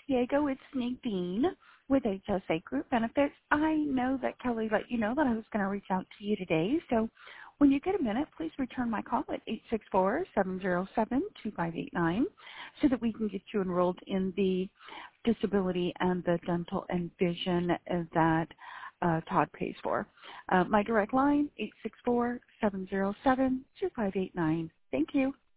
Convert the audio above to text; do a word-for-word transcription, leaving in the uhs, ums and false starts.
Diego. It's Nadine with H S A Group Benefits. I know that Kelly let you know that I was going to reach out to you today. So when you get a minute, please return my call at eight six four, seven zero seven, two five eight nine so that we can get you enrolled in the disability and the dental and vision that uh, Todd pays for. Uh, my direct line, eight six four, seven zero seven, two five eight nine. Thank you.